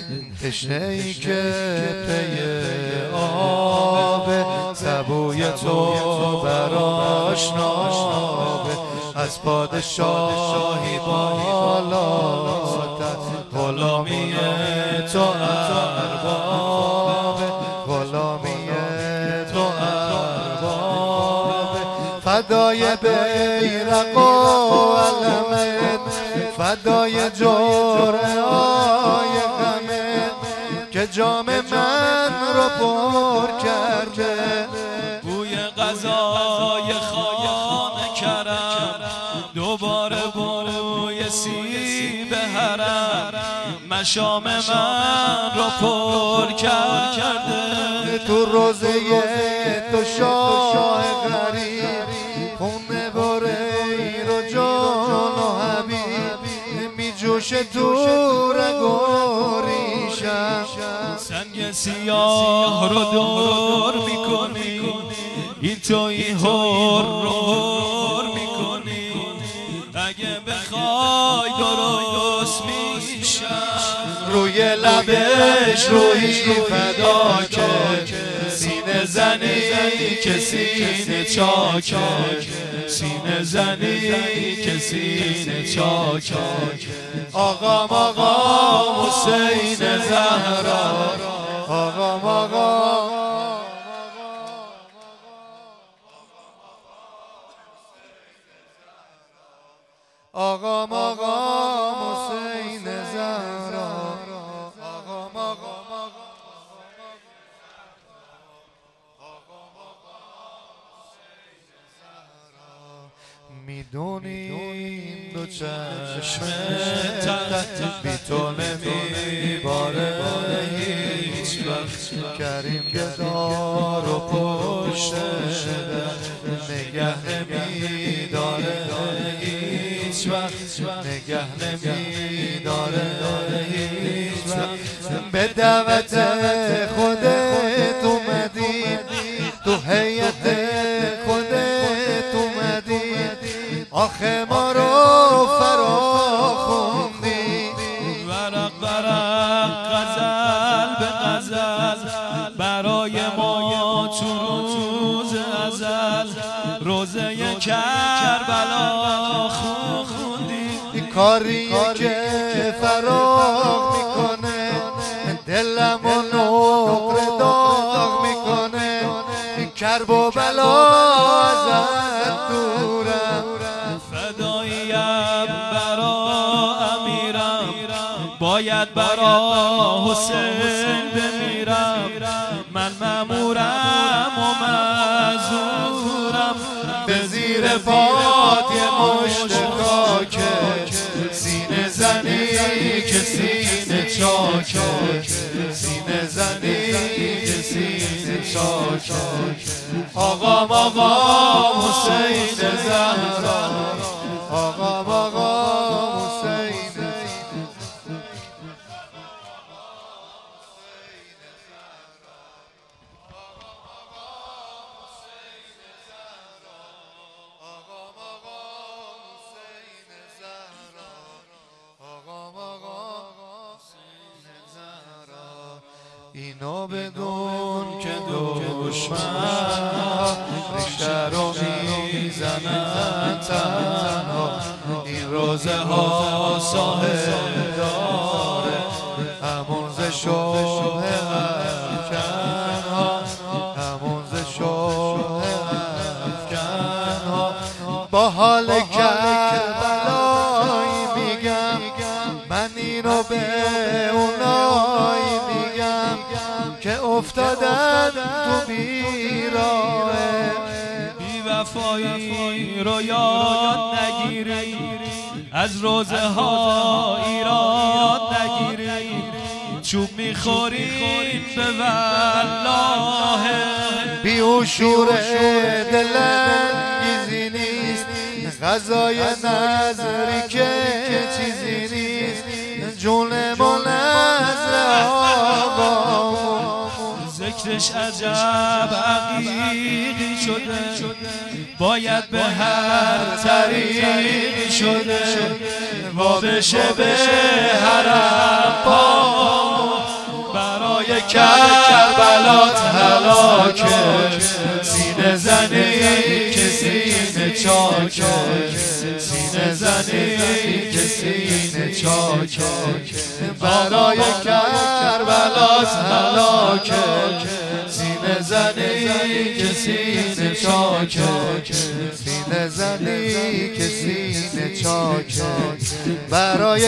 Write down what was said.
تشنه‌ای که پی آبه، سبوی تو براش نابه، از پادشاهی بالاتر، غلامی تو اربابه، غلامی تو اربابه، فدای بیرق و علمت، فدای جرعه‌های غمت که جام من رو پر کرده، بوی غذای خانه کرم، دوباره بوی سیب حرم، مشام من رو پر کرده. تو روزه تو شاه غریب، خونه بره رو جان و حبیب، می جوشه تو رگ و ریشم، سنگ سیاه رو دور میکنی، این توی هر رو میکنی، اگه بخوای درست میشم، روی لبش روی فدا که سینه زنی که سینه چاکه، سینه زنی که سینه چاکه، آقام آقام حسین زهرا، آقام آقام آقام آقام حسین زهرا، آقام آقام میدونی این دو چشمت بی تو نمیباره هیچ وقت، کریم گدار و پشت نگه نمیداره هیچ وقت، نگه نمیداره هیچ وقت. به دعوت خودت اومدی، تو هیئت خودت اومدی، آخه ما رو فرا خوندی، ورق ورق غزل به غزل برای ما تو روز ازل، روزه کربلا خوندی. این کاریه که فراغ میکنه، دلم و نقره داغ میکنه، کرب و بلا ازت دورم، فداییم برا امیرم، باید برا حسین بمیرم، من مأمورم و معذورم، به زیر پات یه مشت خاکه، سینه زنی که سینه چاکه، سینه زنی که سینه چاکه، آقام آقام حسین زهرا، آقام آقام حسین اینو بدون که دشمن ریشه رو میزنن تنها، این روزه ها صاحب داره همون ز شوه افکن ها، همون ز شوه افکن ها. با حال کربلایی میگم، من اینو به اونایی میگم که افتادن تو بیراهه، بی وفایی رو یاد نگیری، از روزه ها ایراد نگیری، چوب میخوریم به والله، بیهوشور دلانگیزی نیست، غذای نظری که چیزی نیست، جونمون از آقامون، ذکرش عجب عقیقی شده، باید به هر طریقی شده، وا بشه به حرم پامون، کربلات هلاکه سینه زنی که سینه چاکه سینه زنی که سینه چاکه برای کربلات هلاکه سینه زنی که سینه چاکه سینه زنی که سینه چاکه برای